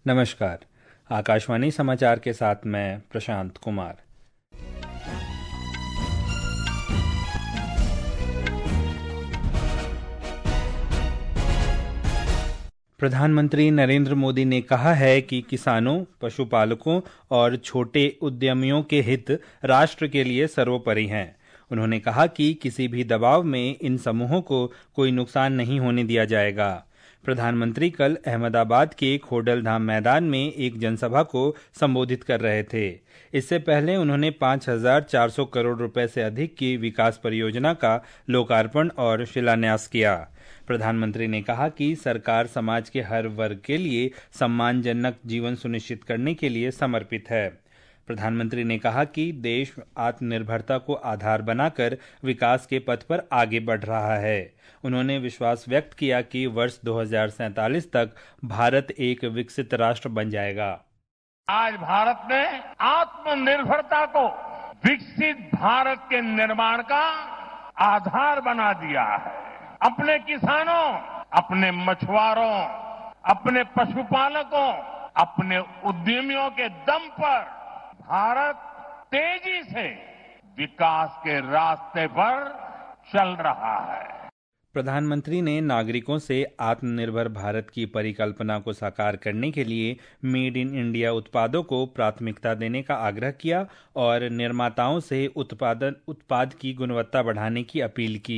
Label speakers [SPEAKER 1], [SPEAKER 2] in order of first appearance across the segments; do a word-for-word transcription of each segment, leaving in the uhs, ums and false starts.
[SPEAKER 1] नमस्कार। आकाशवाणी समाचार के साथ मैं प्रशांत कुमार। प्रधानमंत्री नरेंद्र मोदी ने कहा है कि किसानों, पशुपालकों और छोटे उद्यमियों के हित राष्ट्र के लिए सर्वोपरि हैं। उन्होंने कहा कि किसी भी दबाव में इन समूहों को कोई नुकसान नहीं होने दिया जाएगा। प्रधानमंत्री कल अहमदाबाद के खोडलधाम मैदान में एक जनसभा को संबोधित कर रहे थे। इससे पहले उन्होंने पाँच हज़ार चार सौ करोड़ रुपए से अधिक की विकास परियोजना का लोकार्पण और शिलान्यास किया। प्रधानमंत्री ने कहा कि सरकार समाज के हर वर्ग के लिए सम्मानजनक जीवन सुनिश्चित करने के लिए समर्पित है। प्रधानमंत्री ने कहा कि देश आत्मनिर्भरता को आधार बनाकर विकास के पथ पर आगे बढ़ रहा है। उन्होंने विश्वास व्यक्त किया कि वर्ष दो हज़ार सैंतालीस तक भारत एक विकसित राष्ट्र बन जाएगा।
[SPEAKER 2] आज भारत ने आत्मनिर्भरता को विकसित भारत के निर्माण का आधार बना दिया है। अपने किसानों, अपने मछुआरों, अपने पशुपालकों, अपने उद्यमियों के दम पर भारत तेजी से विकास के रास्ते पर चल रहा है।
[SPEAKER 1] प्रधानमंत्री ने नागरिकों से आत्मनिर्भर भारत की परिकल्पना को साकार करने के लिए मेड इन इंडिया उत्पादों को प्राथमिकता देने का आग्रह किया और निर्माताओं से उत्पादन उत्पाद की गुणवत्ता बढ़ाने की अपील की।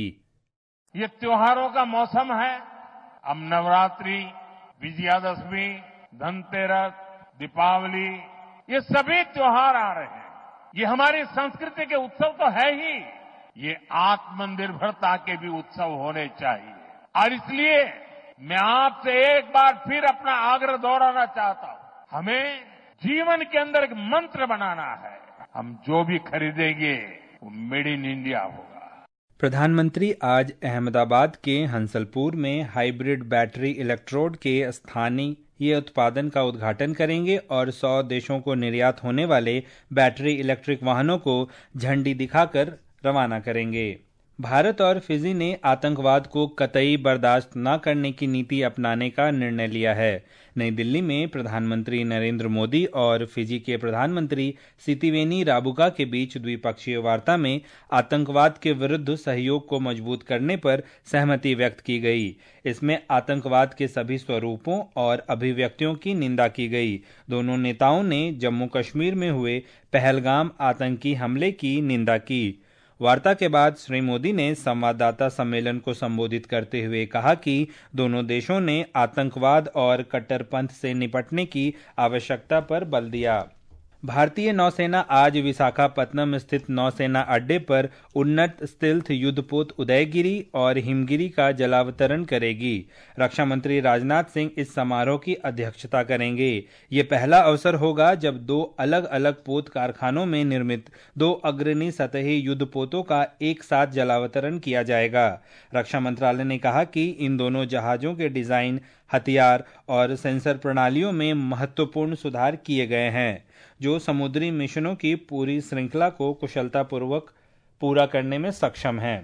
[SPEAKER 2] ये त्योहारों का मौसम है। अब नवरात्रि, विजयादशमी, धनतेरस, दीपावली, ये सभी त्योहार आ रहे हैं। ये हमारी संस्कृति के उत्सव तो है ही, ये आत्मनिर्भरता के भी उत्सव होने चाहिए। और इसलिए मैं आपसे एक बार फिर अपना आग्रह दोहराना चाहता हूं। हमें जीवन के अंदर एक मंत्र बनाना है। हम जो भी खरीदेंगे वो मेड इन इंडिया होगा।
[SPEAKER 1] प्रधानमंत्री आज अहमदाबाद के हंसलपुर में हाइब्रिड बैटरी इलेक्ट्रोड के स्थानीय उत्पादन का उद्घाटन करेंगे और सौ देशों को निर्यात होने वाले बैटरी इलेक्ट्रिक वाहनों को झंडी दिखाकर रवाना करेंगे। भारत और फिजी ने आतंकवाद को कतई बर्दाश्त न करने की नीति अपनाने का निर्णय लिया है। नई दिल्ली में प्रधानमंत्री नरेंद्र मोदी और फिजी के प्रधानमंत्री सितिवेनी राबुका के बीच द्विपक्षीय वार्ता में आतंकवाद के विरुद्ध सहयोग को मजबूत करने पर सहमति व्यक्त की गई। इसमें आतंकवाद के सभी स्वरूपों और अभिव्यक्तियों की निंदा की गई। दोनों नेताओं ने जम्मू कश्मीर में हुए पहलगाम आतंकी हमले की निंदा की। वार्ता के बाद श्री मोदी ने संवाददाता सम्मेलन को संबोधित करते हुए कहा कि दोनों देशों ने आतंकवाद और कट्टरपंथ से निपटने की आवश्यकता पर बल दिया। भारतीय नौसेना आज विशाखापत्तनम स्थित नौसेना अड्डे पर उन्नत स्टिल्थ युद्धपोत उदयगिरी और हिमगिरी का जलावतरण करेगी। रक्षा मंत्री राजनाथ सिंह इस समारोह की अध्यक्षता करेंगे। ये पहला अवसर होगा जब दो अलग अलग पोत कारखानों में निर्मित दो अग्रणी सतही युद्धपोतों का एक साथ जलावतरण किया जाएगा। रक्षा मंत्रालय ने कहा कि इन दोनों जहाजों के डिजाइन, हथियार और सेंसर प्रणालियों में महत्वपूर्ण सुधार किए गए हैं, जो समुद्री मिशनों की पूरी श्रृंखला को कुशलतापूर्वक पूरा करने में सक्षम हैं।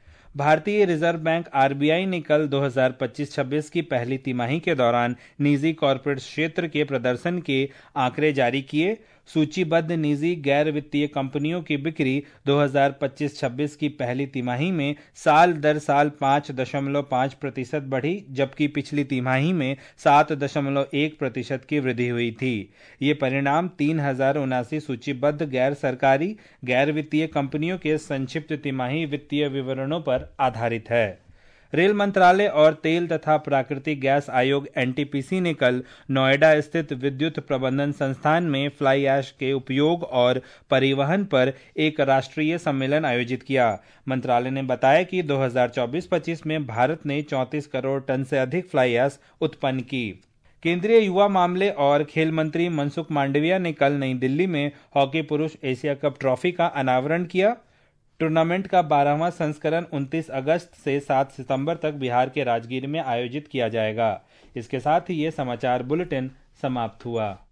[SPEAKER 1] भारतीय reserve bank R B I ने कल दो हज़ार पच्चीस छब्बीस की पहली तिमाही के दौरान निजी कॉरपोरेट क्षेत्र के प्रदर्शन के आंकड़े जारी किए। सूचीबद्ध निजी गैर वित्तीय कंपनियों की बिक्री दो हज़ार पच्चीस छब्बीस की पहली तिमाही में साल दर साल पाँच दशमलव पाँच प्रतिशत बढ़ी, जबकि पिछली तिमाही में सात दशमलव एक प्रतिशत की वृद्धि हुई थी। ये परिणाम तीन हजार उनासी सूचीबद्ध गैर सरकारी गैर वित्तीय कंपनियों के संक्षिप्त तिमाही वित्तीय विवरणों पर आधारित है। रेल मंत्रालय और तेल तथा प्राकृतिक गैस आयोग एन टी पी सी ने कल नोएडा स्थित विद्युत प्रबंधन संस्थान में फ्लाई ऐश के उपयोग और परिवहन पर एक राष्ट्रीय सम्मेलन आयोजित किया। मंत्रालय ने बताया कि दो हज़ार चौबीस पच्चीस में भारत ने चौंतीस करोड़ टन से अधिक फ्लाई ऐश उत्पन्न की। केंद्रीय युवा मामले और खेल मंत्री मनसुख मांडविया ने कल नई दिल्ली में हॉकी पुरुष एशिया कप ट्रॉफी का अनावरण किया। टूर्नामेंट का बारहवां संस्करण उनतीस अगस्त से सात सितंबर तक बिहार के राजगीर में आयोजित किया जाएगा। इसके साथ ही ये समाचार बुलेटिन समाप्त हुआ।